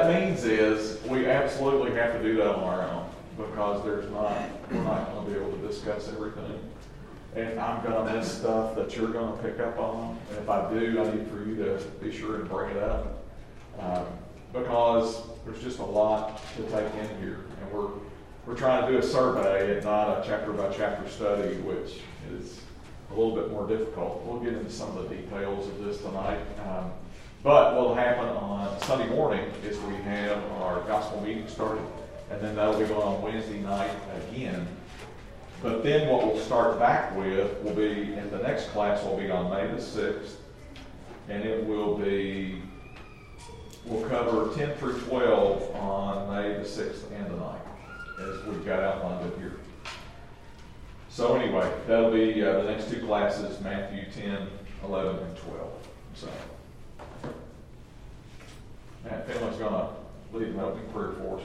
that means is we absolutely have to do that on our own because we're not going to be able to discuss everything. And I'm going to miss stuff that you're going to pick up on. And if I do, I need for you to be sure and bring it up. Because there's just a lot to take in here. And we're trying to do a survey and not a chapter by chapter study, which is a little bit more difficult. We'll get into some of the details of this tonight. But what will happen on Sunday morning is we have our gospel meeting started, and then that'll be going on Wednesday night again. But then what we'll start back with will be, in the next class will be on May the 6th, and we'll cover 10 through 12 on May the 6th and the 9th, as we've got outlined up here. So anyway, that'll be the next two classes, Matthew 10, 11, and 12. So Matt Finley's going to lead an opening prayer for us.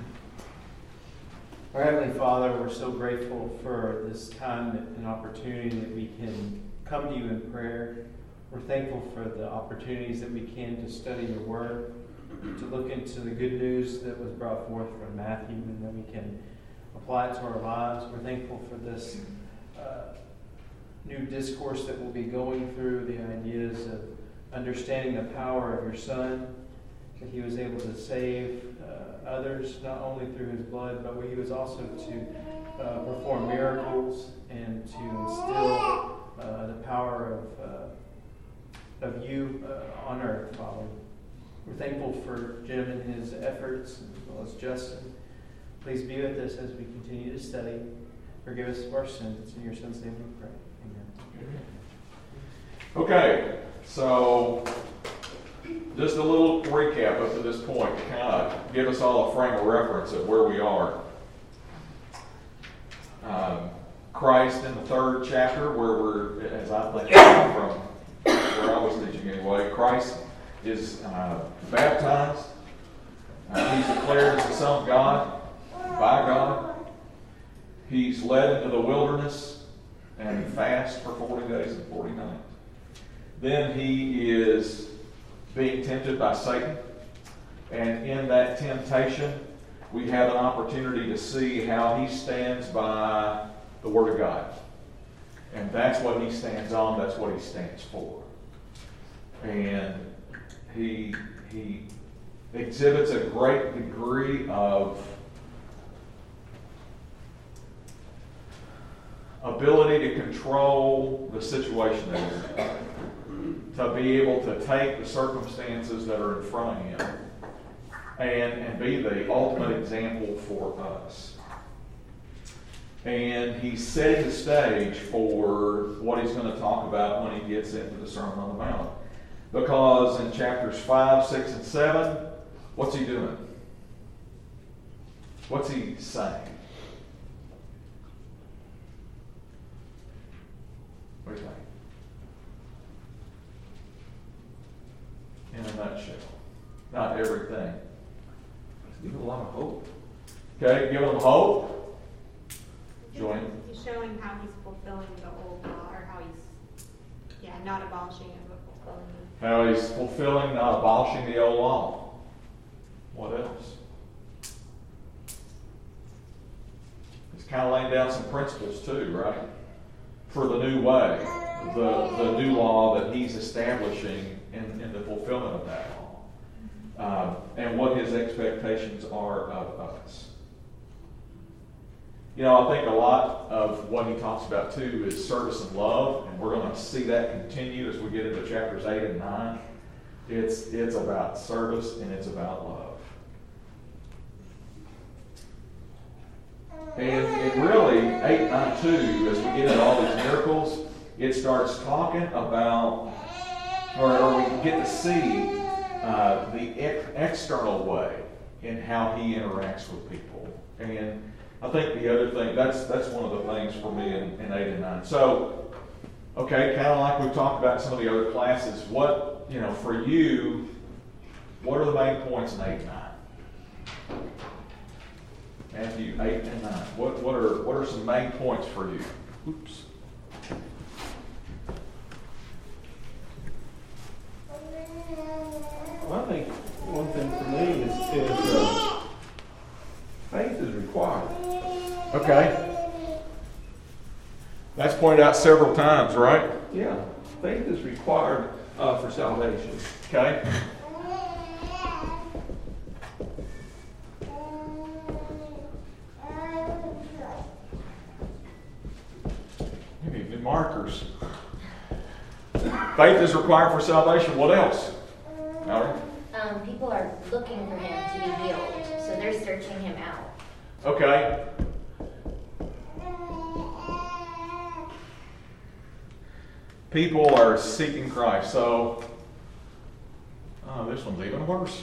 Our Heavenly Father, we're so grateful for this time and opportunity that we can come to you in prayer. We're thankful for the opportunities that we can to study your word, to look into the good news that was brought forth from Matthew, and that we can apply it to our lives. We're thankful for this new discourse that we'll be going through, the ideas of understanding the power of your Son, that he was able to save others, not only through his blood, but he was also to perform miracles and to instill the power of you on earth, Father. We're thankful for Jim and his efforts, as well as Justin. Please be with us as we continue to study. Forgive us of our sins. It's in your Son's name we pray. Amen. Okay, so just a little recap up to this point to kind of give us all a frame of reference of where we are. Christ in the 3rd chapter, where we're, as I think from where I was teaching anyway, Christ is baptized. He's declared as the Son of God by God. He's led into the wilderness and fast for 40 days and 40 nights. Then he is being tempted by Satan. And in that temptation, we have an opportunity to see how he stands by the Word of God. And that's what he stands on. That's what he stands for. And he exhibits a great degree of ability to control the situation that he's in, to be able to take the circumstances that are in front of him and be the ultimate example for us. And he's setting the stage for what he's going to talk about when he gets into the Sermon on the Mount. Because in chapters 5, 6, and 7, what's he doing? What's he saying? What do you think? In a nutshell. Not everything. Give them a lot of hope. Okay, giving them hope. Join. He's showing how he's fulfilling the old law, or how he's, not abolishing it, but fulfilling it. How he's fulfilling, not abolishing the old law. What else? He's kind of laying down some principles too, right? For the new way, the new law that he's establishing in the fulfillment of that law. And what his expectations are of us. I think a lot of what he talks about too is service and love, and we're going to see that continue as we get into chapters 8 and 9. It's about service and it's about love. And it really, 8, 9, 2, as we get into all these miracles, it starts talking about, or we get to see the external way in how he interacts with people. And I think the other thing, that's one of the things for me in 8 and 9. So, okay, kind of like we've talked about in some of the other classes, what, for you, what are the main points in 8 and 9? Matthew 8 and 9. What are some main points for you? Oops. Well, I think one thing for me is faith is required. Okay. That's pointed out several times, right? Yeah, faith is required for salvation. Okay. Maybe new markers. Faith is required for salvation. What else? Mallory? People are looking for him to be healed, so they're searching him out. Okay. People are seeking Christ. So, this one's even worse.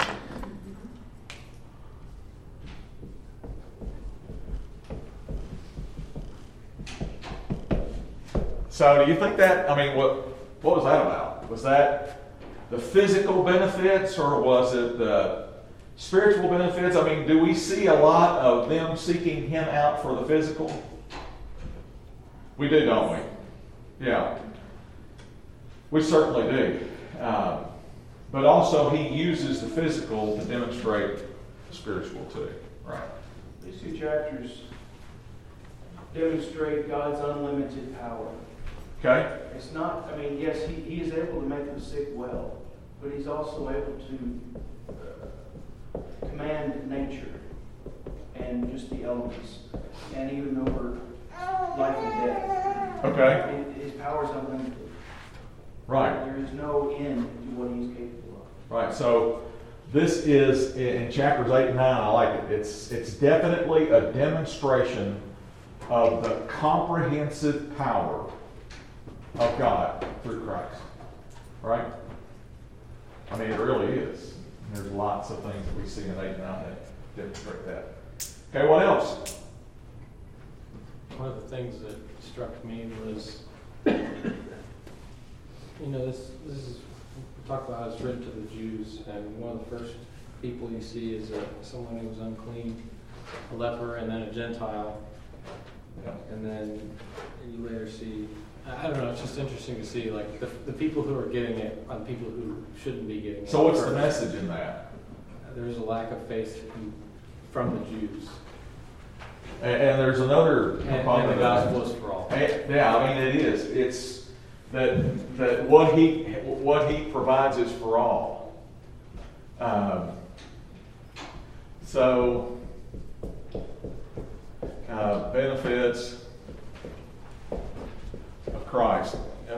So, do you think that? I mean, what was that about? Was that the physical benefits, or was it the spiritual benefits? I mean, do we see a lot of them seeking him out for the physical? We do, don't we? Yeah. We certainly do. But also, he uses the physical to demonstrate the spiritual too. Right. These two chapters demonstrate God's unlimited power. Okay? It's not, I mean, yes, he is able to make the sick well, but he's also able to command nature and just the elements, and even over life and death. Okay. His power is unlimited. Right. There is no end to what he's capable of. Right. So this is in chapters 8 and 9. I like it. It's definitely a demonstration of the comprehensive power of God through Christ. Right? I mean, it really is. There's lots of things that we see in 8 and 9 that demonstrate that. Okay, what else? One of the things that struck me was, this is, we talk about how it's written to the Jews, and one of the first people you see is someone who was unclean, a leper, and then a Gentile. Yeah. And then you later see, I don't know, it's just interesting to see like the people who are getting it on people who shouldn't be getting it. So what's the first. message in that? There's a lack of faith from the Jews. And there's another And component the of that. gospel is for all. Yeah, I mean it is. It's that what he provides is for all. Benefits of Christ.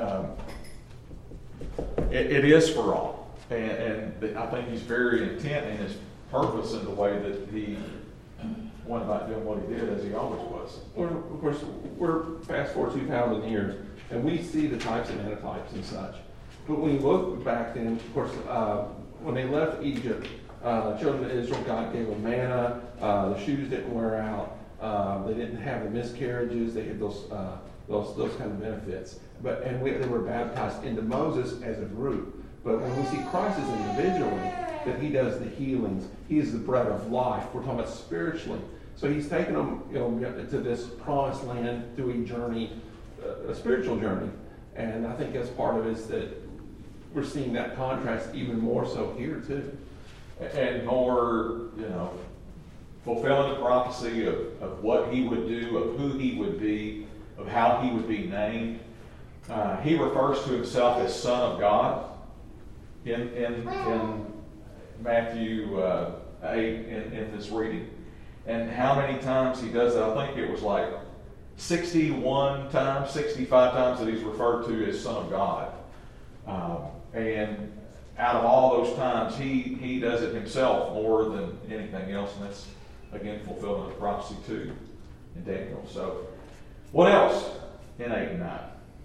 It is for all, and I think he's very intent in his purpose in the way that he went about doing what he did, as he always was. Of course, we're fast forward 2,000 years, and we see the types and antitypes and such. But when you look back then, of course, when they left Egypt, children of Israel, God gave them manna, the shoes didn't wear out, they didn't have the miscarriages, they had those kind of benefits. They were baptized into Moses as a group. But when we see Christ as individually, that he does the healings, he is the bread of life. We're talking about spiritually. So he's taken them, to this promised land through a journey, a spiritual journey. And I think that's part of it, is that we're seeing that contrast even more so here too. And more, fulfilling the prophecy of what he would do, of who he would be, of how he would be named. He refers to himself as Son of God in Matthew 8 in this reading. And how many times he does that? I think it was like 61 times, 65 times that he's referred to as Son of God. And out of all those times, he does it himself more than anything else. And that's, again, fulfilling the prophecy too in Daniel. So, what else in 8 and 9?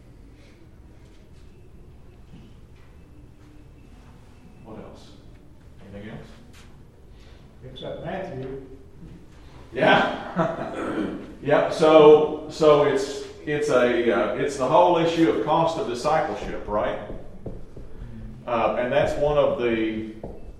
What else? Anything else? Except Matthew. Yeah. Yeah. So it's the whole issue of cost of discipleship, right? And that's one of the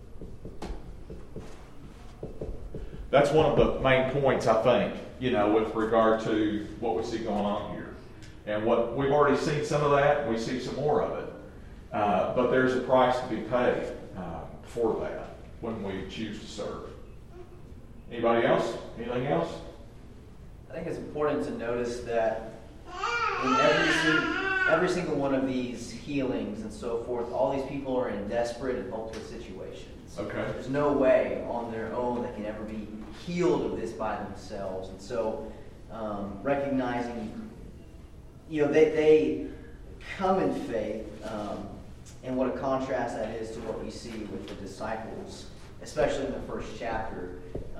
main points, I think, with regard to what we see going on here. And what we've already seen some of that, we see some more of it. But there's a price to be paid for that. when we choose to serve. Anybody else? Anything else? I think it's important to notice that in every single one of these healings and so forth, all these people are in desperate and hopeless situations. Okay. There's no way on their own they can ever be healed of this by themselves. And so recognizing, they come in faith, and what a contrast that is to what we see with the disciples, especially in the first chapter.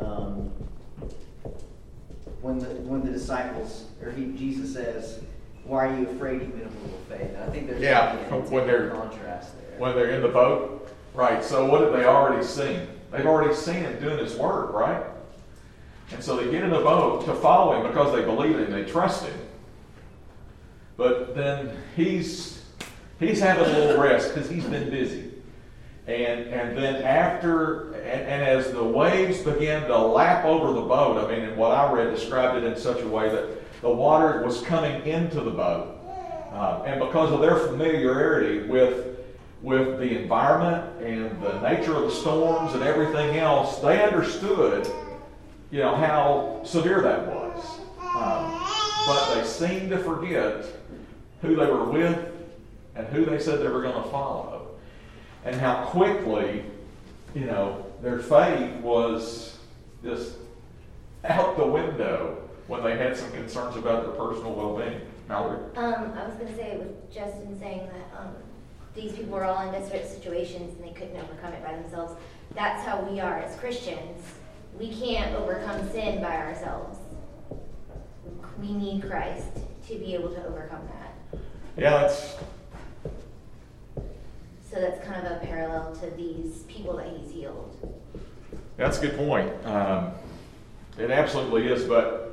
When the disciples, Jesus says, "Why are you afraid, even of little faith?" And I think there's a contrast there. When they're in the boat, right? So what have they already seen? They've already seen him doing his work, right? And so they get in the boat to follow him because they believe him, they trust him. But then he's having a little rest because he's been busy. And then as the waves began to lap over the boat, and what I read described it in such a way that the water was coming into the boat. And because of their familiarity with the environment and the nature of the storms and everything else, they understood, how severe that was. But they seemed to forget who they were with and who they said they were going to follow. And how quickly, their faith was just out the window when they had some concerns about their personal well-being. Mallory? I was going to say, with Justin saying that these people were all in desperate situations and they couldn't overcome it by themselves. That's how we are as Christians. We can't overcome sin by ourselves. We need Christ to be able to overcome that. Yeah, So that's kind of a parallel to these people that he's healed. that's a good point. It absolutely is, but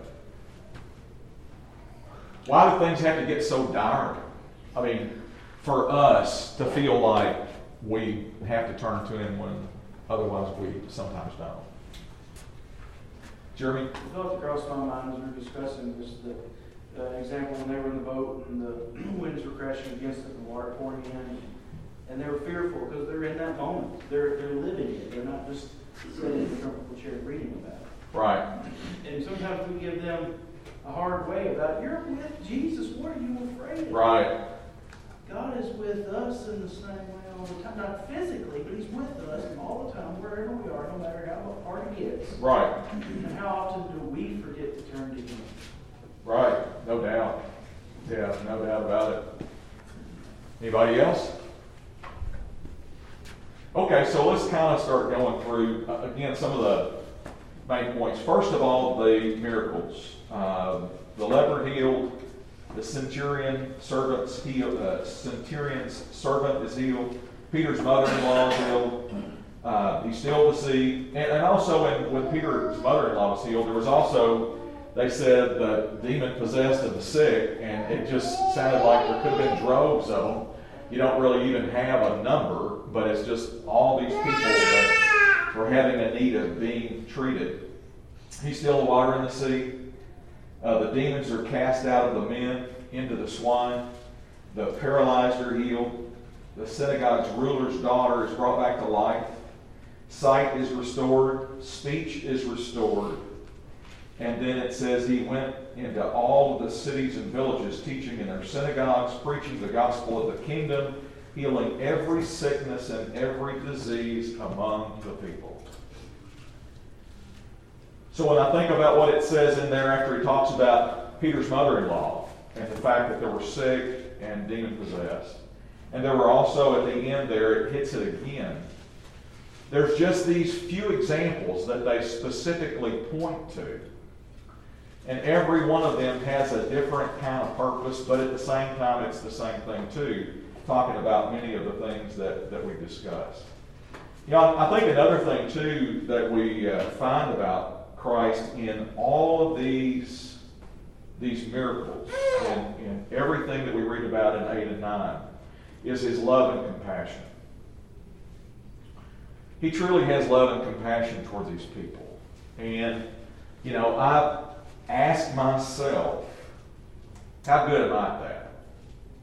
why do things have to get so dire? For us to feel like we have to turn to him when otherwise we sometimes don't. Jeremy? The thought that crossed my mind as we were discussing was the example when they were in the boat and the winds were crashing against it and the water pouring in. And they were fearful because they're in that moment. They're living it. They're not just sitting in the comfortable chair reading about it. Right. And sometimes we give them a hard way about, you're with Jesus. What are you afraid of? Right. God is with us in the same way all the time. Not physically, but he's with us all the time, wherever we are, no matter how hard it gets. Right. And how often do we forget to turn to him? Right. No doubt. Yeah, no doubt about it. Anybody else? Okay, so let's kind of start going through, again, some of the main points. First of all, the miracles. The leper healed, the centurion's servant is healed, Peter's mother-in-law is healed, he stilled the sea, and also when Peter's mother-in-law was healed, there was also, they said, the demon-possessed and the sick, and it just sounded like there could have been droves of them. You don't really even have a number, but it's just all these people that were having a need of being treated. He stilled the water in the sea. The demons are cast out of the men into the swine. The paralyzed are healed. The synagogue's ruler's daughter is brought back to life. Sight is restored. Speech is restored. And then it says he went into all of the cities and villages, teaching in their synagogues, preaching the gospel of the kingdom, healing every sickness and every disease among the people. So when I think about what it says in there after he talks about Peter's mother-in-law and the fact that they were sick and demon-possessed, and there were also at the end there, it hits it again. There's just these few examples that they specifically point to. And every one of them has a different kind of purpose, but at the same time, it's the same thing too, talking about many of the things that we discussed. I think another thing too that we find about Christ in all of these miracles and in everything that we read about in 8 and 9 is his love and compassion. He truly has love and compassion toward these people. And, I've asked myself, how good am I at that?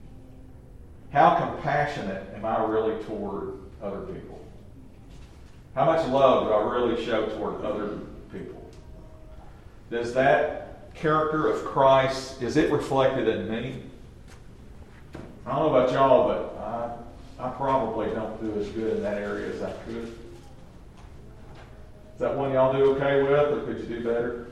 How compassionate am I really toward other people? How much love do I really show toward other people? Does that character of Christ, is it reflected in me? I don't know about y'all, but I probably don't do as good in that area as I could. Is that one y'all do okay with, or could you do better?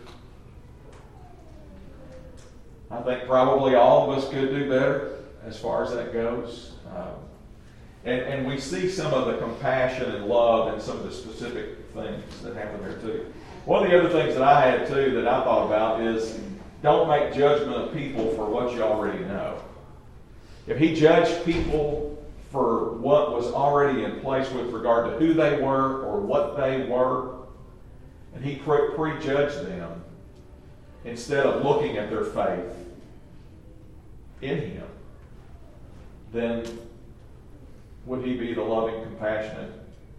I think probably all of us could do better as far as that goes. And we see some of the compassion and love in some of the specific things that happen there too. One of the other things that I had too that I thought about is don't make judgment of people for what you already know. If he judged people for what was already in place with regard to who they were or what they were, and he prejudged them instead of looking at their faith in him, then would he be the loving, compassionate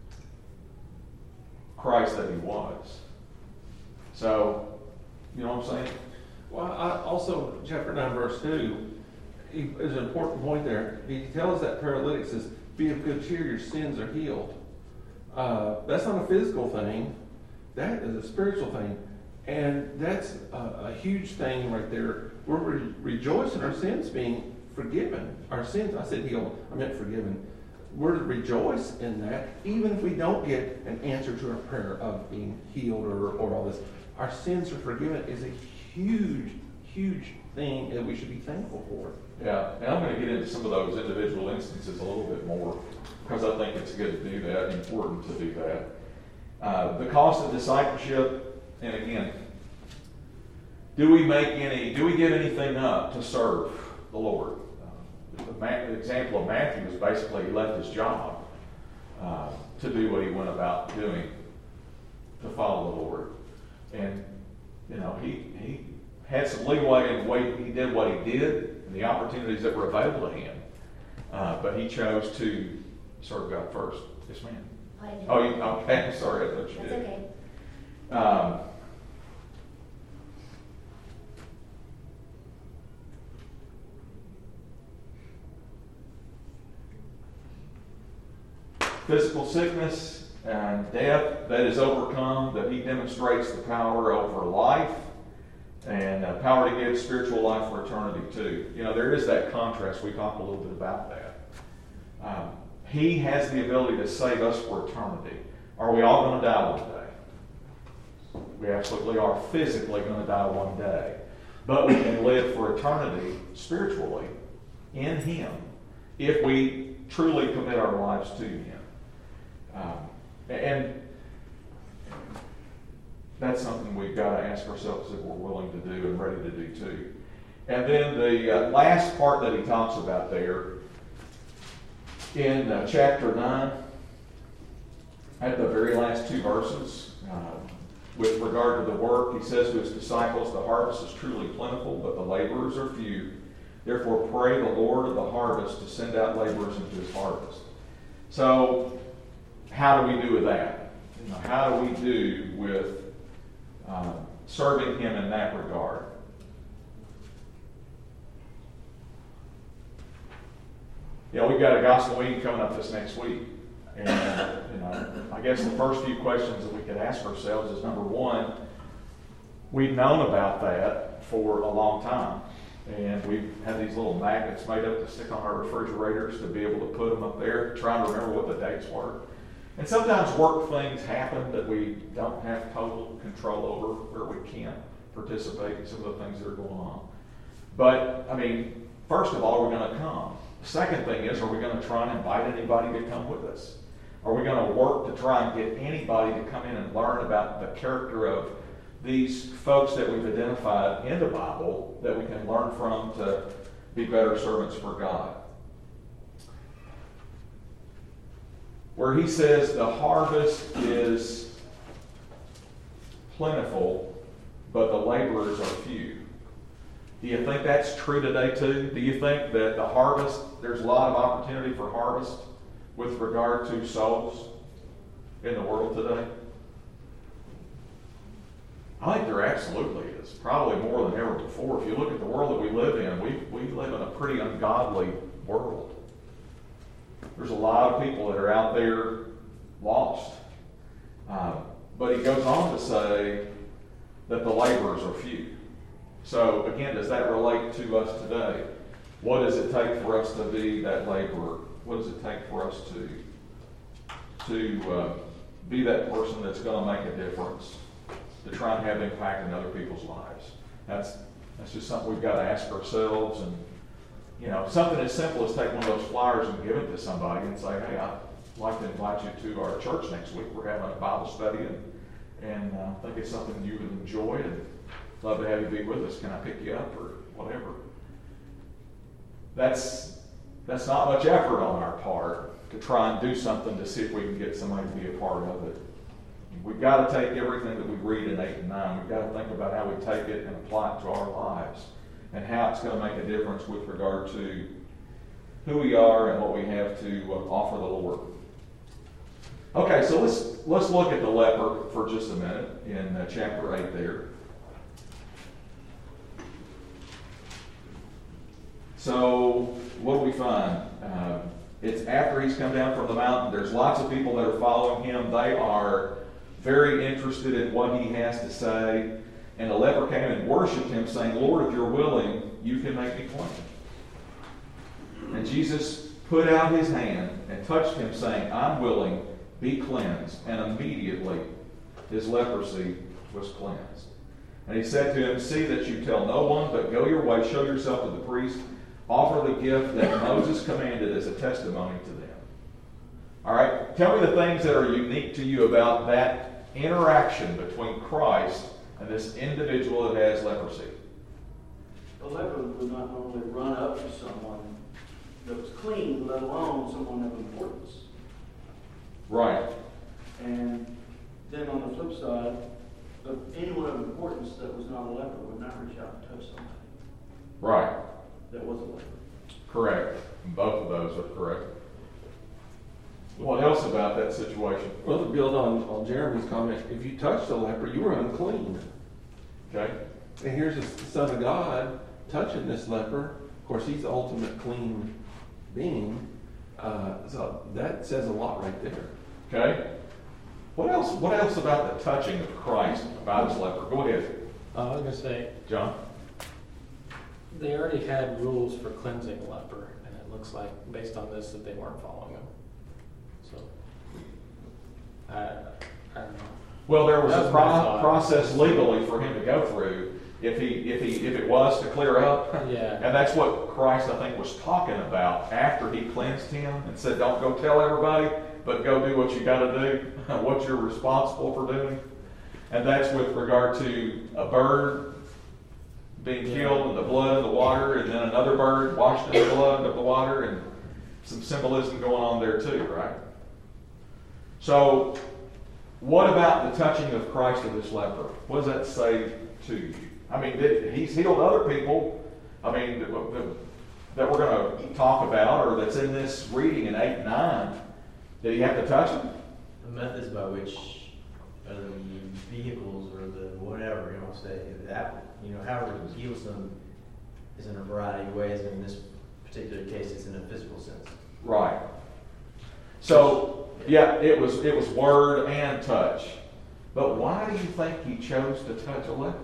Christ that he was? So, you know what I'm saying? Well, also, chapter 9, verse 2, is an important point there. He tells that paralytic, says, be of good cheer, your sins are healed. That's not a physical thing. That is a spiritual thing. And that's a huge thing right there. We're rejoicing our sins being forgiven. Our sins, I said healed, I meant forgiven. We're to rejoice in that, even if we don't get an answer to our prayer of being healed or all this. Our sins are forgiven is a huge, huge thing that we should be thankful for. Yeah, and I'm going to get into some of those individual instances a little bit more because I think it's good to do that, important to do that. The cost of discipleship, and again, do we give anything up to serve the Lord? The example of Matthew is basically he left his job to do what he went about doing, to follow the Lord. And, you know, he had some leeway in the way he did what he did and the opportunities that were available to him. But he chose to serve God first. Yes, ma'am. Okay. Sorry, I thought you did. That's okay. Physical sickness and death that is overcome, that he demonstrates the power over life and power to give spiritual life for eternity too. You know, there is that contrast. We talked a little bit about that. He has the ability to save us for eternity. Are we all going to die one day? We absolutely are physically going to die one day. But we can live for eternity spiritually in him if we truly commit our lives to him. And that's something we've got to ask ourselves if we're willing to do and ready to do too. And then the last part that he talks about there in chapter 9, at the very last two verses, with regard to the work, he says to his disciples, the harvest is truly plentiful, but the laborers are few. Therefore pray the Lord of the harvest to send out laborers into his harvest. So, how do we do with that? You know, how do we do with serving him in that regard? You know, we've got a gospel week coming up this next week. And, you know, I guess the first few questions that we could ask ourselves is, number one, we've known about that for a long time. And we've had these little magnets made up to stick on our refrigerators to be able to put them up there, trying to remember what the dates were. And sometimes work things happen that we don't have total control over, where we can't participate in some of the things that are going on. But, I mean, first of all, we're going to come. The second thing is, are we going to try and invite anybody to come with us? Are we going to work to try and get anybody to come in and learn about the character of these folks that we've identified in the Bible that we can learn from to be better servants for God? Where he says the harvest is plentiful, but the laborers are few. Do you think that's true today too? Do you think that the harvest, there's a lot of opportunity for harvest with regard to souls in the world today? I think there absolutely is. Probably more than ever before. If you look at the world that we live in, we live in a pretty ungodly world. There's a lot of people that are out there lost. But he goes on to say that the laborers are few. So again, does that relate to us today? What does it take for us to be that laborer? What does it take for us to be that person that's going to make a difference, to try and have impact in other people's lives? That's just something we've got to ask ourselves. And you know, something as simple as take one of those flyers and give it to somebody and say, hey, I'd like to invite you to our church next week. We're having a Bible study, and I think it's something you would enjoy, and love to have you be with us. Can I pick you up or whatever? That's not much effort on our part to try and do something to see if we can get somebody to be a part of it. We've got to take everything that we read in 8 and 9. We've got to think about how we take it and apply it to our lives, and how it's going to make a difference with regard to who we are and what we have to offer the Lord. Okay, so let's look at the leper for just a minute in chapter 8 there. So what do we find? It's after he's come down from the mountain. There's lots of people that are following him. They are very interested in what he has to say. And the leper came and worshipped him, saying, Lord, if you're willing, you can make me clean. And Jesus put out his hand and touched him, saying, I'm willing, be cleansed. And immediately his leprosy was cleansed. And he said to him, see that you tell no one, but go your way, show yourself to the priest, offer the gift that Moses commanded as a testimony to them. All right, tell me the things that are unique to you about that interaction between Christ and this individual that has leprosy. The leper would not normally run up to someone that was clean, let alone someone of importance. Right. And then on the flip side, anyone of importance that was not a leper would not reach out and touch somebody Right. that was a leper. Correct. Both of those are correct. What else about that situation? Well, to build on Jeremy's comment, if you touched a leper, you were unclean. Okay. And here's the Son of God touching this leper. Of course, he's the ultimate clean being. So that says a lot right there. Okay. What else about the touching of Christ about his leper? Go ahead, I was going to say, John. they already had rules for cleansing a leper, and it looks like, based on this, that they weren't following them. So, I don't know. Well, there was That a was my thought. process legally for him to go through if it was to clear up. Yeah. And that's what Christ, I think, was talking about after he cleansed him and said, don't go tell everybody, but go do what you got to do, what you're responsible for doing. And that's with regard to a bird being killed and the blood in the water, and then another bird washed in the blood of the water, and some symbolism going on there too, right? So, what about the touching of Christ of this leper? What does that say to you? I mean, he's healed other people, I mean, that we're going to talk about, or that's in this reading in 8 and 9. Did he have to touch them? The methods by which the vehicles or the whatever, say that, however he heals them is in a variety of ways. In this particular case, it's in a physical sense. Right. So, yeah, it was word and touch. But why do you think he chose to touch a leper?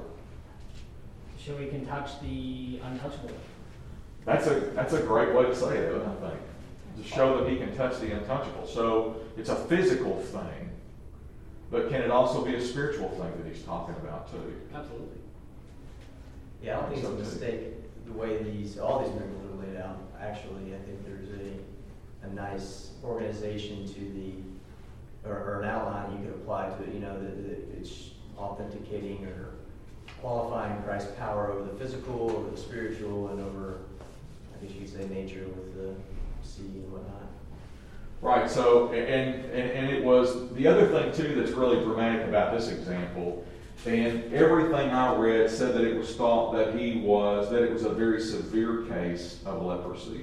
So he can touch the untouchable. That's a great way to say it, I think. To show that he can touch the untouchable. So it's a physical thing, but can it also be a spiritual thing that he's talking about too? Absolutely. Yeah, I don't think it's a mistake the way all these miracles are laid out. Actually, I think there's a nice organization to or an outline you could apply to it. That it's authenticating or qualifying Christ's power over the physical, over the spiritual, and over, I guess you could say, nature with the sea and whatnot. Right, so, and it was, the other thing too that's really dramatic about this example, and everything I read said that it was thought that it was a very severe case of leprosy.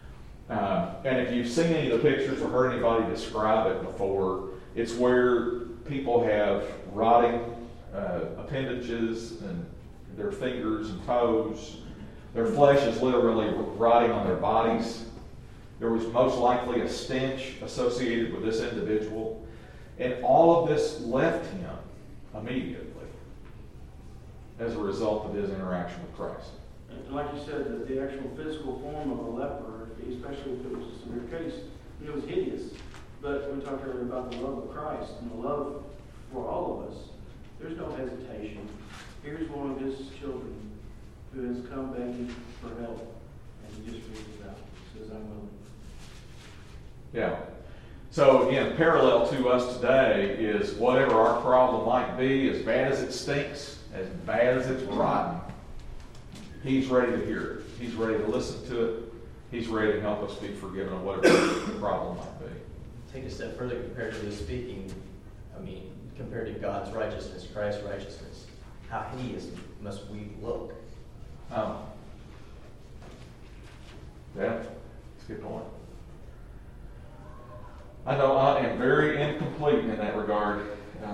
And if you've seen any of the pictures or heard anybody describe it before, it's where people have rotting appendages and their fingers and toes. Their flesh is literally rotting on their bodies. There was most likely a stench associated with this individual. And all of this left him immediately as a result of his interaction with Christ. And like you said, that the actual physical form of a leper, especially if it was a severe case, it was hideous. But we talked earlier about the love of Christ and the love for all of us. There's no hesitation. Here's one of his children who has come begging for help, and he just reaches out and says, I'm willing. Yeah. So again, parallel to us today is whatever our problem might be, as bad as it stinks, as bad as it's rotten, he's ready to hear it. He's ready to listen to it. He's ready to help us be forgiven of whatever the problem might be. Take a step further, comparatively speaking, compared to God's righteousness, Christ's righteousness, how hideous must we look? Yeah, that's a good point. I know I am very incomplete in that regard.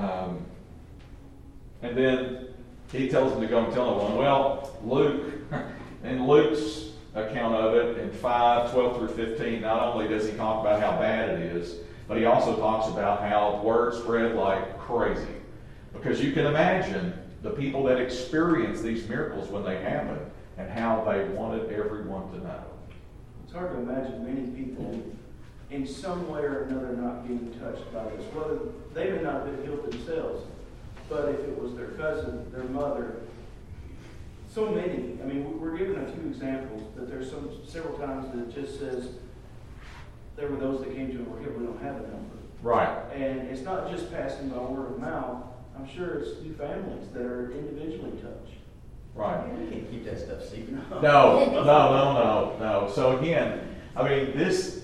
And then he tells them to go and tell no one. Well, Luke, in Luke's account of it, in 5:12 through 15, not only does he talk about how bad it is, but he also talks about how word spread like crazy. Because you can imagine the people that experience these miracles when they happen and how they wanted everyone to know. It's hard to imagine many people in some way or another not being touched by this. Whether they may not have been healed themselves, but if it was their cousin, their mother, so many. I mean, we're given a few examples, but there's several times that it just says there were those that came to him were healed. We don't have a number. Right. And it's not just passing by word of mouth. I'm sure it's new families that are individually touched. Right. You can't keep that stuff secret. No. So again, I mean,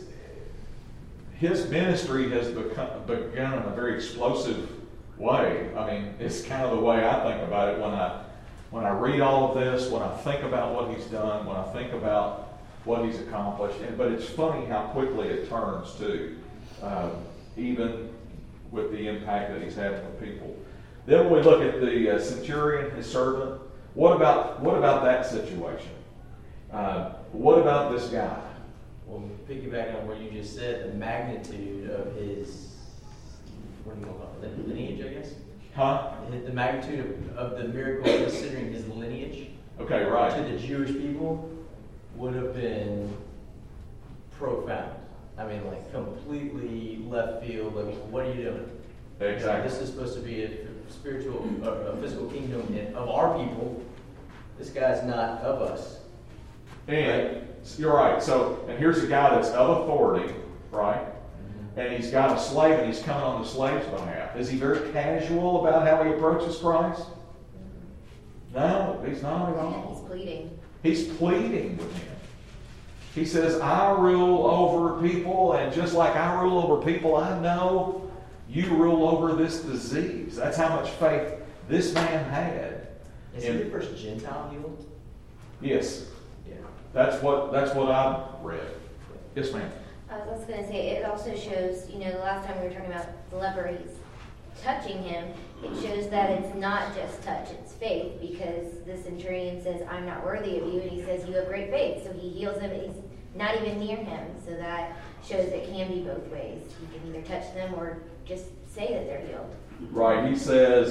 his ministry has begun in a very explosive way. I mean, it's kind of the way I think about it when I read all of this, when I think about what he's done, when I think about what he's accomplished. But it's funny how quickly it turns too, even with the impact that he's having with people. Then when we look at the centurion, his servant, what about that situation? What about this guy? Well, piggybacking on what you just said, the magnitude of his, what do you call it, lineage, I guess? Huh? The magnitude of the miracle, considering his lineage, Okay, right. to the Jewish people, would have been profound. I mean, like completely left field. Like, what are you doing? Exactly. This is supposed to be a spiritual, a physical kingdom of our people. This guy's not of us. And you're right. So, and here's a guy that's of authority, right? And he's got a slave, and he's coming on the slave's behalf. Is he very casual about how he approaches Christ? No, he's not at all. He's pleading. He's pleading with him. He says, I rule over people, and just like I rule over people I know, you rule over this disease. That's how much faith this man had. Is he the first Gentile healed? Yes. Yeah. That's what I read. Yes, ma'am. I was also going to say, it also shows, the last time we were talking about the leper, he's touching him. It shows that it's not just touch, it's faith, because the centurion says, I'm not worthy of you, and he says, you have great faith. So he heals him, and he's not even near him. So that shows it can be both ways. You can either touch them or just say that they're healed. Right. He says,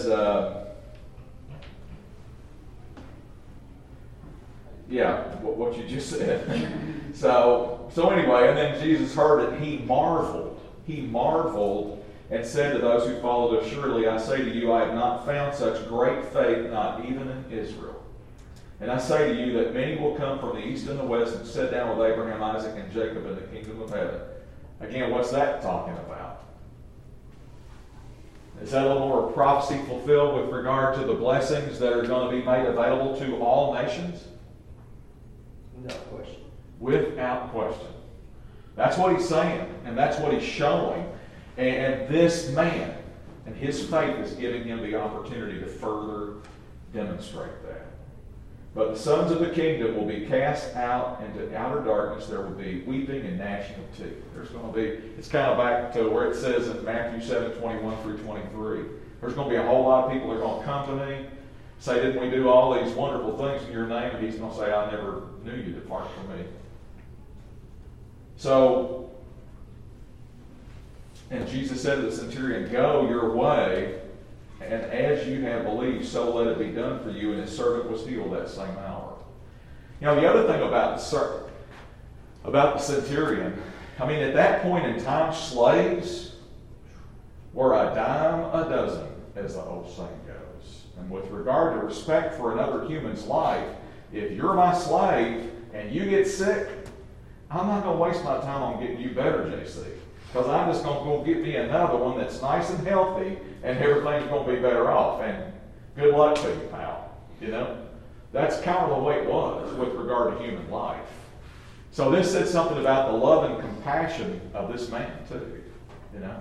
what you just said. So anyway, and then Jesus heard it. He marveled. He marveled and said to those who followed us, surely I say to you, I have not found such great faith, not even in Israel. And I say to you that many will come from the east and the west and sit down with Abraham, Isaac, and Jacob in the kingdom of heaven. Again, what's that talking about? Is that a little more prophecy fulfilled with regard to the blessings that are going to be made available to all nations? Without question. Without question. That's what he's saying, and that's what he's showing. And this man and his faith is giving him the opportunity to further demonstrate that. But the sons of the kingdom will be cast out into outer darkness. There will be weeping and gnashing of teeth. There's going to be, it's kind of back to where it says in Matthew 7:21 through 23. There's going to be a whole lot of people that are going to come to me, say, didn't we do all these wonderful things in your name? And he's going to say, I never knew you, depart from me. So, And Jesus said to the centurion, "Go your way, and as you have believed, so let it be done for you." And his servant was healed that same hour. You know, the other thing about the centurion, I mean, at that point in time, slaves were a dime a dozen, as the old saying goes. And with regard to respect for another human's life, if you're my slave and you get sick, I'm not going to waste my time on getting you better, JC. Because I'm just going to go get me another one that's nice and healthy, and everything's going to be better off. And good luck to you, pal. You know? That's kind of the way it was with regard to human life. So this said something about the love and compassion of this man, too. You know?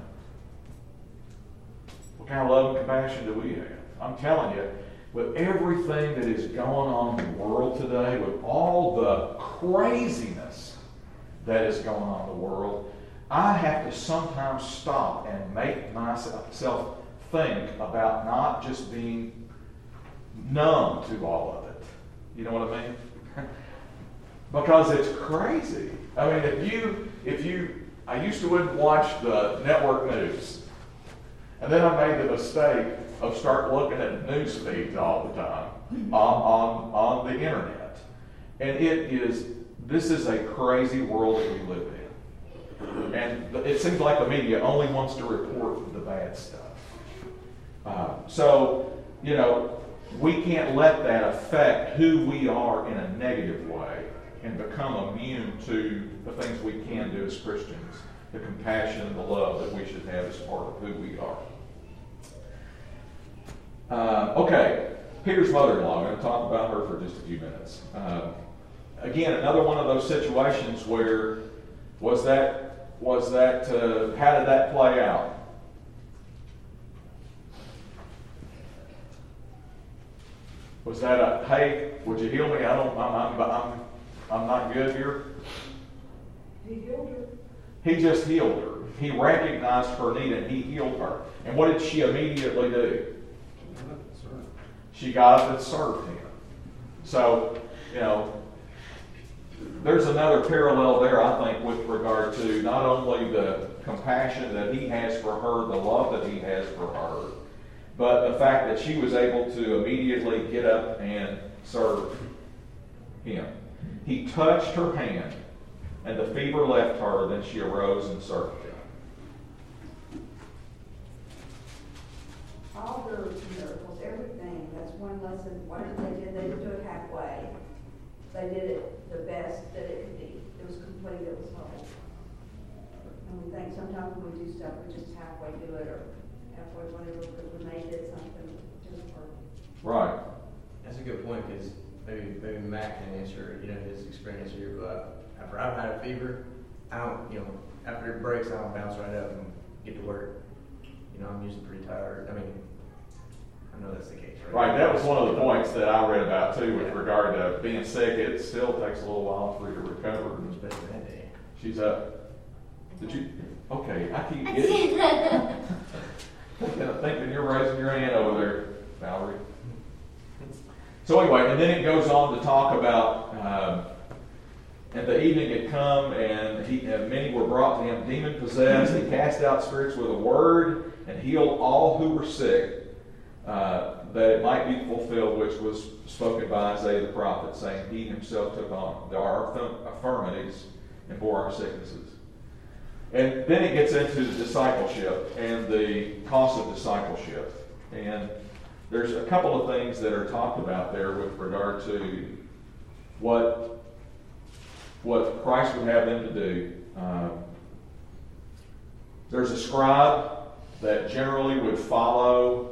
What kind of love and compassion do we have? I'm telling you, with everything that is going on in the world today, with all the craziness that is going on in the world, I have to sometimes stop and make myself think about not just being numb to all of it. You know what I mean? Because it's crazy. I mean, I used to wouldn't watch the network news. And then I made the mistake of start looking at news feeds all the time on the internet. And this is a crazy world that we live in. And it seems like the media only wants to report the bad stuff. So, you know, we can't let that affect who we are in a negative way and become immune to the things we can do as Christians, the compassion and the love that we should have as part of who we are. Okay, Peter's mother-in-law. I'm going to talk about her for just a few minutes. Again, another one of those situations where how did that play out? Was that hey, would you heal me? I'm not good here. He healed her. He just healed her. He recognized her need and he healed her. And what did she immediately do? She got up and served him. So, you know, there's another parallel there, I think, with regard to not only the compassion that he has for her, the love that he has for her, but the fact that she was able to immediately get up and serve him. He touched her hand, and the fever left her, then she arose and served him. All the miracles, everything, that's one lesson. Whatever they did, they didn't do it halfway. They did it the best that it could be. It was complete, it was whole. And we think sometimes when we do stuff, we just halfway do it or halfway whatever, but when they did something, it was perfect. Right. That's a good point, because maybe Matt can answer, his experience here. But after I've had a fever, I don't, after it breaks, I don't bounce right up and get to work. I'm usually pretty tired. I know that's the case, right? Right, that was one of the points that I read about too with regard to being sick. It still takes a little while for you to recover. Especially that day. She's up. Did you? Okay, I keep getting. Thinking you're raising your hand over there, Valerie. So anyway, and then it goes on to talk about, and the evening had come, and many were brought to him demon-possessed. He cast out spirits with a word and healed all who were sick, that it might be fulfilled, which was spoken by Isaiah the prophet, saying, He himself took on our infirmities and bore our sicknesses. And then it gets into the discipleship and the cost of discipleship. And there's a couple of things that are talked about there with regard to what Christ would have them to do. There's a scribe that generally would follow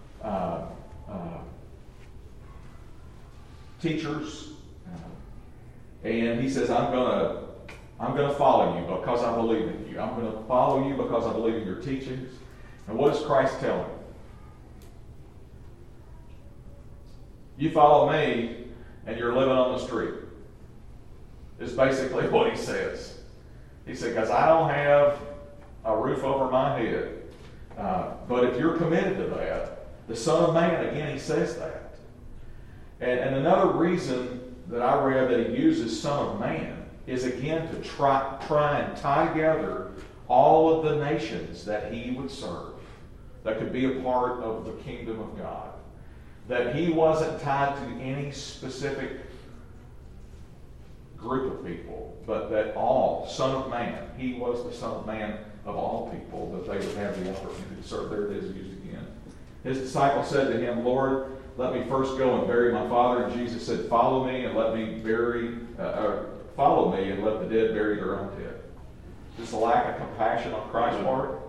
teachers, and he says, I'm going to follow you because I believe in you. I'm going to follow you because I believe in your teachings. And what does Christ tell him? You follow me, and you're living on the street. Is basically what he says. He said, because I don't have a roof over my head. But if you're committed to that, the Son of Man, again, he says that. And another reason that I read that he uses Son of Man is, again, to try and tie together all of the nations that he would serve, that could be a part of the kingdom of God. That he wasn't tied to any specific group of people, but that all, Son of Man, he was the Son of Man of all people, that they would have the opportunity to serve. There it is used again. His disciples said to him, Lord, let me first go and bury my father. And Jesus said, follow me and let the dead bury their own dead. Just a lack of compassion on Christ's part.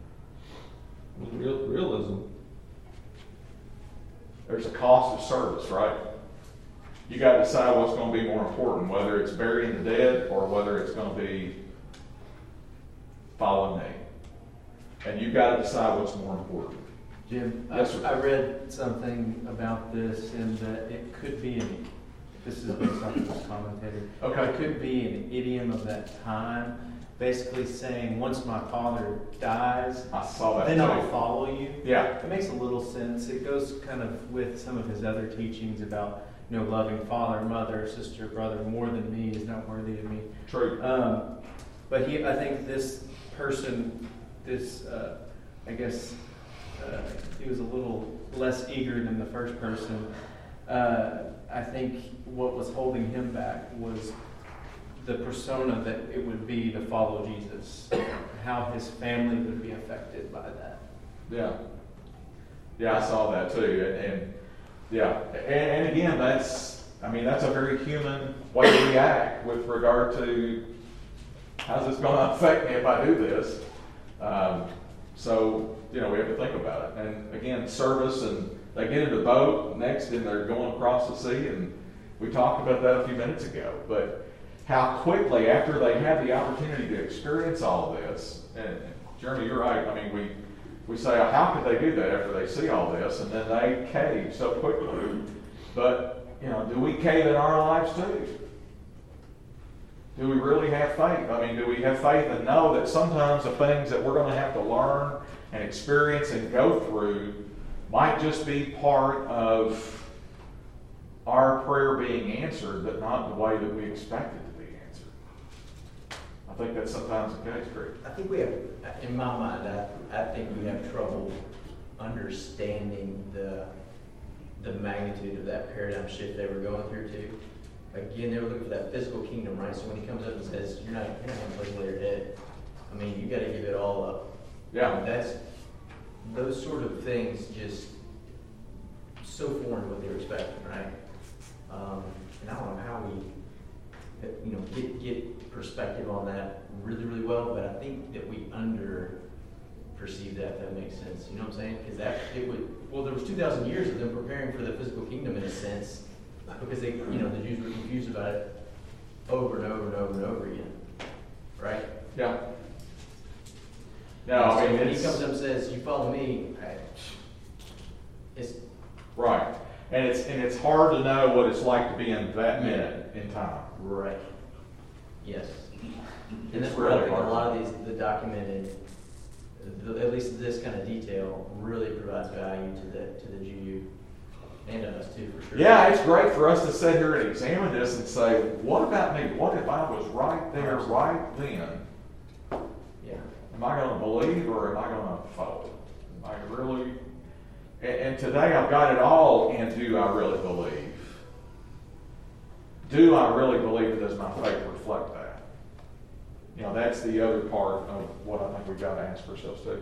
Realism. There's a cost of service, right? You got to decide what's going to be more important, whether it's burying the dead or whether it's going to be following me. And you've got to decide what's more important. Jim, Yes, sir. I read something about this, and that it could be this is based off of this commentator. Okay. It could be an idiom of that time, basically saying, once my father dies, I saw that then too. I'll follow you. Yeah. It makes a little sense. It goes kind of with some of his other teachings about, loving father, mother, sister, brother more than me is not worthy of me. True. But I think this person, he was a little less eager than the first person. I think what was holding him back was the persona that it would be to follow Jesus, how his family would be affected by that. Yeah. Yeah, I saw that too. And again, that's a very human way to react with regard to how's this going to affect me if I do this. So we have to think about it. And again, service, and they get in the boat next and they're going across the sea, and we talked about that a few minutes ago. But how quickly after they have the opportunity to experience all this, and Jeremy, you're right, we say, how could they do that after they see all this? And then they cave so quickly. But, do we cave in our lives too? Do we really have faith? Do we have faith and know that sometimes the things that we're going to have to learn and experience and go through might just be part of our prayer being answered, but not the way that we expect it to be answered? I think that's sometimes the case, Greg. I think we have, in my mind, I think we have trouble understanding the magnitude of that paradigm shift they were going through too. Again, they were looking for that physical kingdom, right? So when he comes up and says, you're not going to place later dead, you got to give it all up. Yeah. That's those sort of things just so foreign to what they were expecting, right? And I don't know how we, get perspective on that really, really well, but I think that we perceive that, if that makes sense. You know what I'm saying? Because there was 2,000 years of them preparing for the physical kingdom in a sense, because the Jews were confused about it over and over and over and over again, right? Yeah. No, when he comes up and says, "You follow me," it's right, and it's hard to know what it's like to be in that minute in time. Right. Yes. And It's that's where I really think a hard. lot of the documented, at least this kind of detail, really provides value to the Jew and to us too, for sure. Yeah, it's great for us to sit here and examine this and say, what about me? What if I was right there, right then? Yeah. Am I going to believe or am I going to fold? Am I really? And today I've got it all in do I really believe? Do I really believe it? Does my faith reflect that? That's the other part of what I think we've got to ask ourselves too.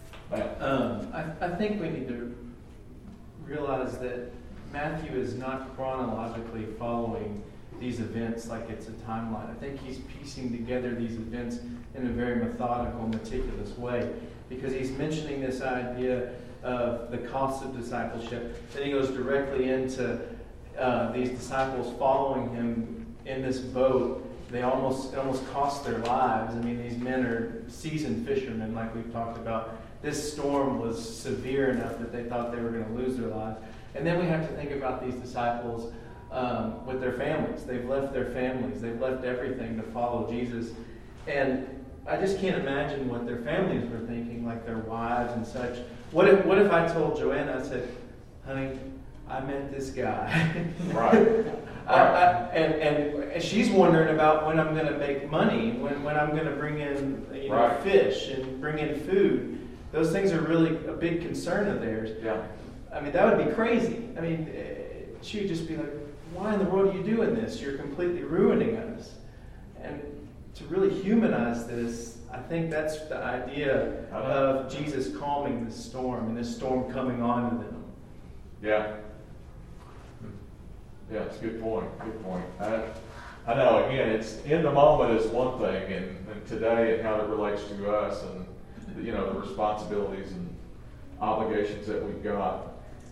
I think we need to realize that Matthew is not chronologically following these events like it's a timeline. I think he's piecing together these events in a very methodical, meticulous way, because he's mentioning this idea of the cost of discipleship. Then he goes directly into these disciples following him in this boat. It almost cost their lives. These men are seasoned fishermen, like we've talked about. This storm was severe enough that they thought they were going to lose their lives. And then we have to think about these disciples with their families. They've left their families. They've left everything to follow Jesus. And I just can't imagine what their families were thinking, like their wives and such. What if I told Joanna, I said, honey, I met this guy. Right. And she's wondering about when I'm going to make money, when I'm going to bring in Right. fish and bring in food. Those things are really a big concern of theirs. Yeah. I mean, that would be crazy. I mean, she would just be like, why in the world are you doing this? You're completely ruining us. And to really humanize this, I think that's the idea of Jesus calming the storm and this storm coming on to them. Yeah. Yeah, it's a good point. Good point. I know, again, it's in the moment is one thing, and today and how it relates to us and, the responsibilities and obligations that we've got.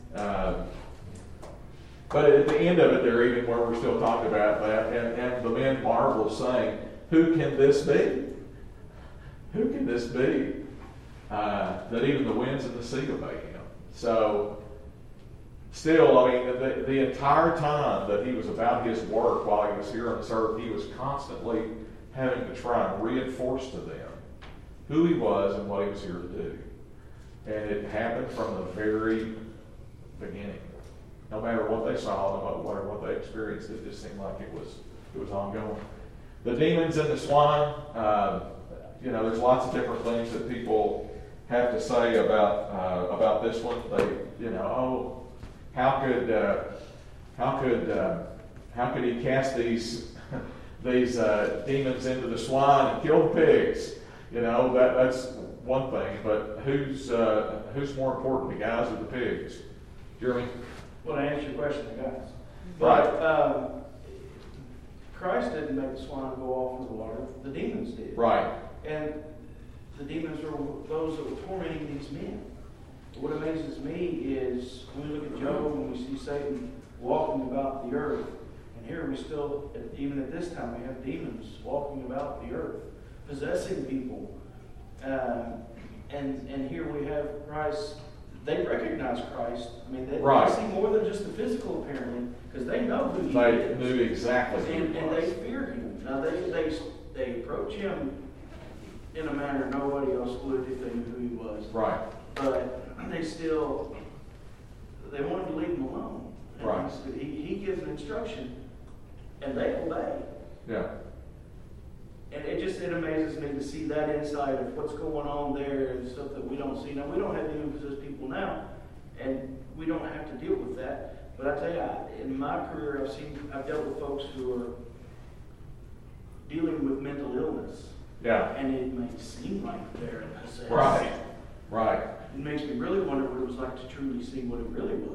But at the end of it there, even where we're still talking about that, and the men marvel, saying, who can this be? Who can this be? That even the winds and the sea obey him. So, still, I mean, the entire time that he was about his work while he was here on this earth, he was constantly having to try and reinforce to them who he was and what he was here to do. And it happened from the very beginning. No matter what they saw, no matter what they experienced, it just seemed like it was ongoing. The demons and the swine, there's lots of different things that people have to say about this one. They, how could he cast these demons into the swine and kill the pigs? That's one thing. But who's more important, the guys or the pigs? Jeremy? Well, to answer your question, the guys. Right. But Christ didn't make the swine go off into the water. The demons did. Right. And the demons are those that were tormenting these men. What amazes me is when we look at Job and we see Satan walking about the earth, and here we still, even at this time, we have demons walking about the earth, possessing people. And here we have Christ. They recognize Christ. I mean, they see more than just the physical, apparently, because they know who he is. They knew exactly who he And was. they fear him. Now, they approach him in a manner nobody else would if they knew who he was. Right. But they wanted to leave him alone. And Right. He gives an instruction, and they obey. Yeah. And it amazes me to see that insight of what's going on there and stuff that we don't see. Now, we don't have demon-possessed people now, and we don't have to deal with that. But I tell you, in my career, I've dealt with folks who are dealing with mental illness. Yeah. And it may seem like they're possessed. Right. Right. It makes me really wonder what it was like to truly see what it really was.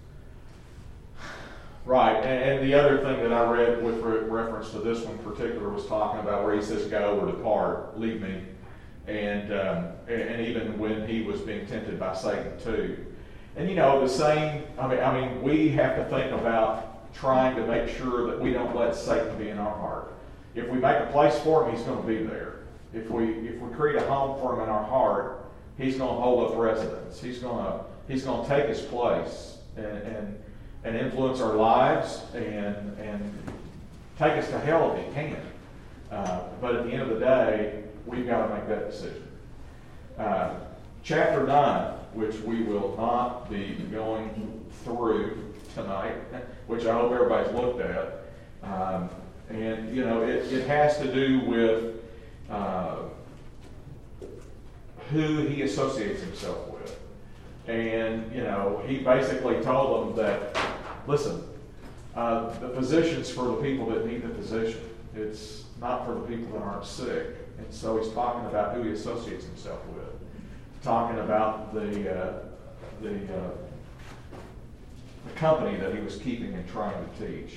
Right, and the other thing that I read with reference to this one in particular was talking about where he says, "Go or depart, leave me," and even when he was being tempted by Satan too, and the same. I mean, we have to think about trying to make sure that we don't let Satan be in our heart. If we make a place for him, he's going to be there. If we create a home for him in our heart, he's going to hold up residence. He's going to take his place and influence our lives and take us to hell if he can. But at the end of the day, we've got to make that decision. Chapter 9, which we will not be going through tonight, which I hope everybody's looked at. And it has to do with who he associates himself with. And, he basically told them that, listen, the physician's for the people that need the physician. It's not for the people that aren't sick. And so he's talking about who he associates himself with. Talking about the company that he was keeping and trying to teach.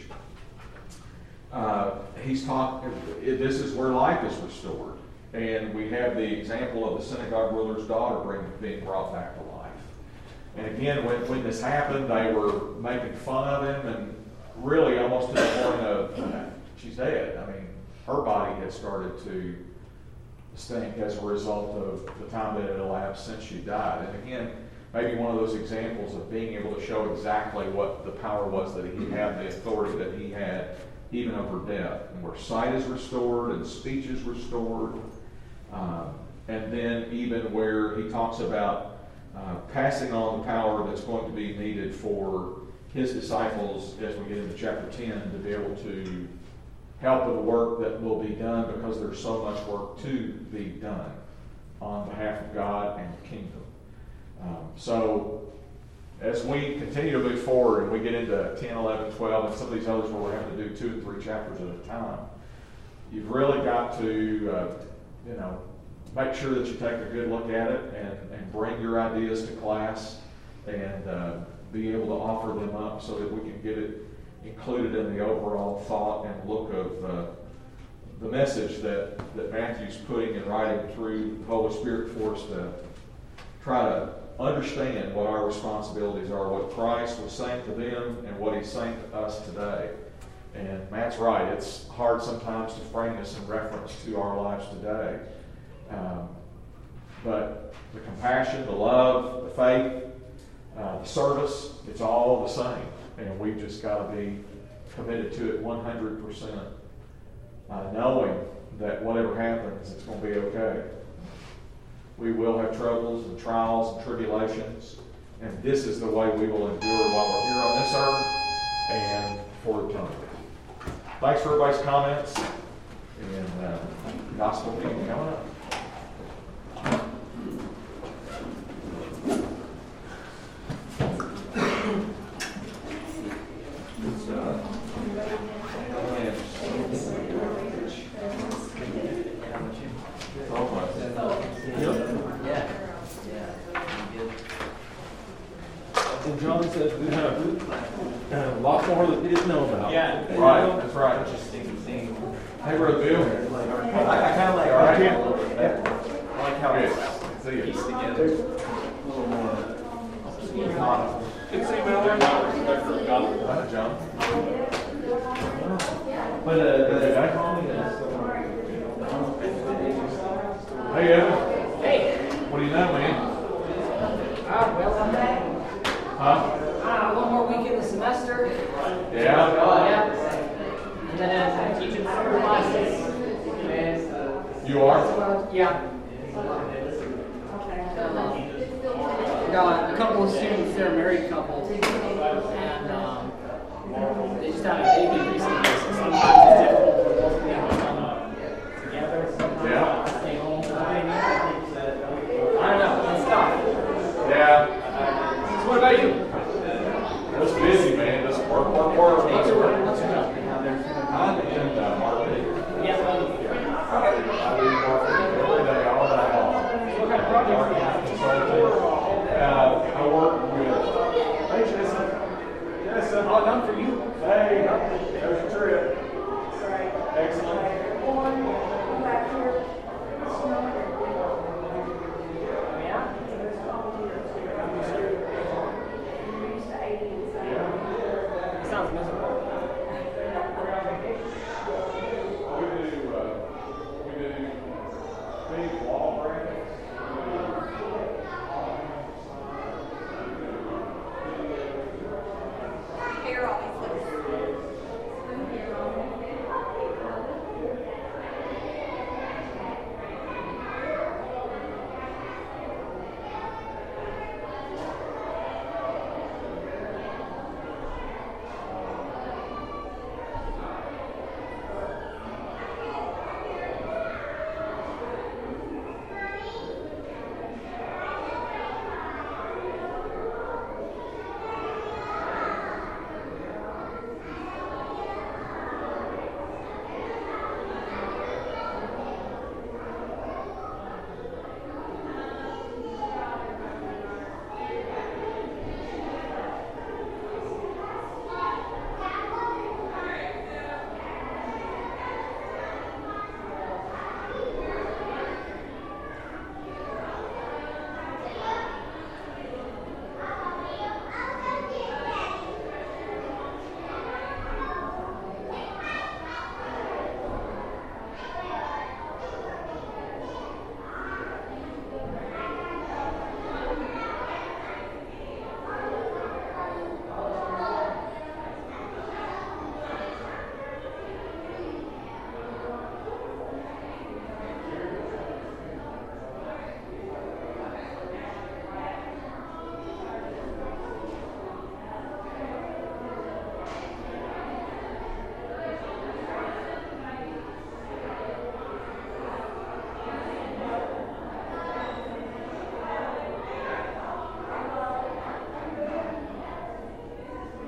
This is where life is restored. And we have the example of the synagogue ruler's daughter being brought back to life. And again, when this happened, they were making fun of him and really almost to the point of, she's dead. I mean, her body had started to stink as a result of the time that had elapsed since she died. And again, maybe one of those examples of being able to show exactly what the power was that he had, the authority that he had, even over death, and where sight is restored and speech is restored. And then even where he talks about passing on the power that's going to be needed for his disciples as we get into chapter 10 to be able to help with the work that will be done, because there's so much work to be done on behalf of God and the kingdom. So as we continue to move forward and we get into 10, 11, 12, and some of these others where we're having to do 2 and 3 chapters at a time, you've really got to, make sure that you take a good look at it and bring your ideas to class and be able to offer them up so that we can get it included in the overall thought and look of the message that Matthew's putting and writing through the Holy Spirit for us to try to understand what our responsibilities are, what Christ was saying to them and what he's saying to us today. And Matt's right, it's hard sometimes to frame this in reference to our lives today. But the compassion, the love, the faith, the service, it's all the same. And we've just got to be committed to it 100%, knowing that whatever happens, it's going to be okay. We will have troubles and trials and tribulations, and this is the way we will endure while we're here on this earth and for eternity. Thanks for everybody's comments, and gospel meeting coming up. And John said we have a lot more that we didn't know about. Yeah. Right, that's right. Interesting thing. Hey, Brother Bill. I kind of like All right. a little bit. I like how Good. it's See you. pieced together. A little more. Good to see you, Brother. Hi, John. But I call me Hey, Evan. Hey, What do you know, man? well, I'm back. Huh? One more week in the semester. Yeah? Yeah. And then I'm teaching summer classes. You are? Yeah. Got a couple of students, they're a married couple. And they just had a baby recently, so sometimes it's difficult for both of them to come together. Yeah. Stay home. I don't know, it's tough. Yeah. So what about you? Just busy, man. Just work. What's your work? What's your job? I'm in marketing. Yeah. I do marketing every day, all day long. What kind of projects? Consulting. I work with. Hey, Jason. Yes, Oh, none for you. Hey, there's your trip. Excellent. Yeah? It sounds miserable. We do big wall branding